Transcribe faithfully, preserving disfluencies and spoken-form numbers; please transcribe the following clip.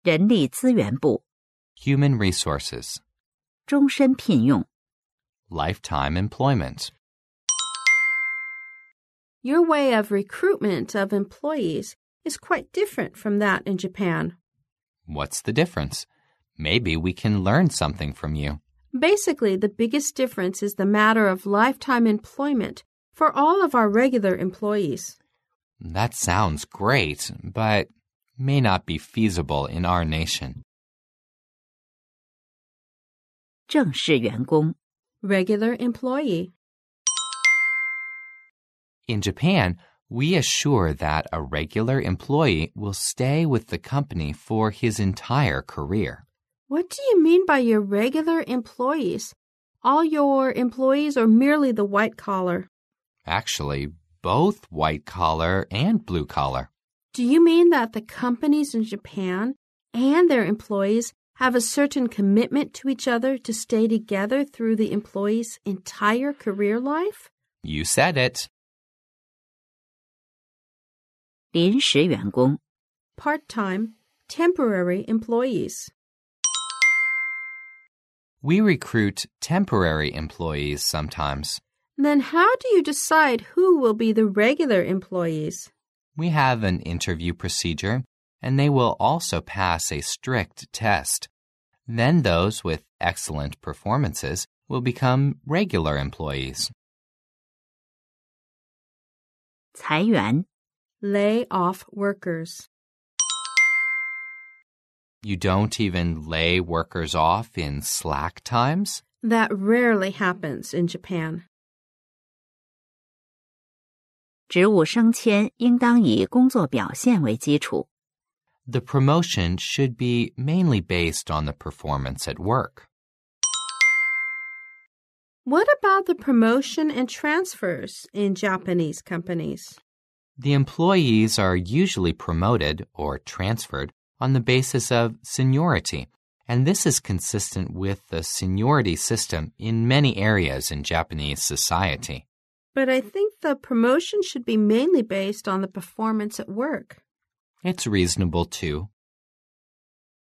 人力资源部 Human resources. 终身聘用 Lifetime employment. Your way of recruitment of employees is quite different from that in Japan. What's the difference? Maybe we can learn something from you. Basically, the biggest difference is the matter of lifetime employment for all of our regular employees. That sounds great, but may not be feasible in our nation. 正式员工 Regular employee. In Japan, we assure that a regular employee will stay with the company for his entire career. What do you mean by your regular employees? All your employees or merely the white collar? Actually, both white collar and blue collar. Do you mean that the companies in Japan and their employees have a certain commitment to each other to stay together through the employee's entire career life? You said it. 临时员工 Part-time, temporary employees. We recruit temporary employees sometimes. Then how do you decide who will be the regular employees? We have an interview procedure, and they will also pass a strict test. Then those with excellent performances will become regular employees. 裁员 Lay off workers. You don't even lay workers off in slack times? That rarely happens in Japan. 职务升迁应当以工作表现为基础 The promotion should be mainly based on the performance at work. What about the promotion and transfers in Japanese companies? The employees are usually promoted or transferred on the basis of seniority, and this is consistent with the seniority system in many areas in Japanese society. But I think the promotion should be mainly based on the performance at work. It's reasonable too.